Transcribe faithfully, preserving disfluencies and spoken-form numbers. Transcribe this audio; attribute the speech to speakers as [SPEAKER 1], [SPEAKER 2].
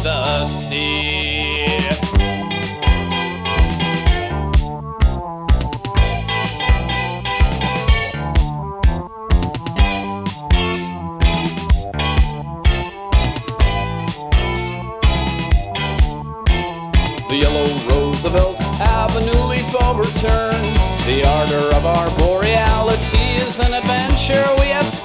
[SPEAKER 1] the sea. The yellow Roosevelt Avenue leaf overturned. The ardor of our boreality is an adventure we have